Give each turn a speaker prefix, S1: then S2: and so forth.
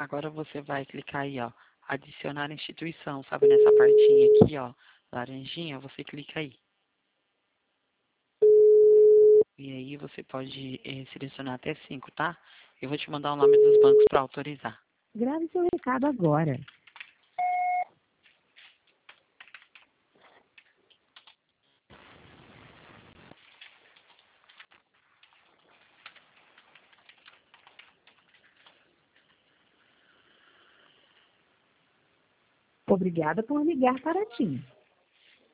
S1: Agora você vai clicar aí, ó, adicionar instituição, sabe nessa partinha aqui, ó, laranjinha, você clica aí. E aí você pode selecionar até 5, tá? Eu vou te mandar o nome dos bancos para autorizar.
S2: Grave seu recado agora. Obrigada por ligar para TIM.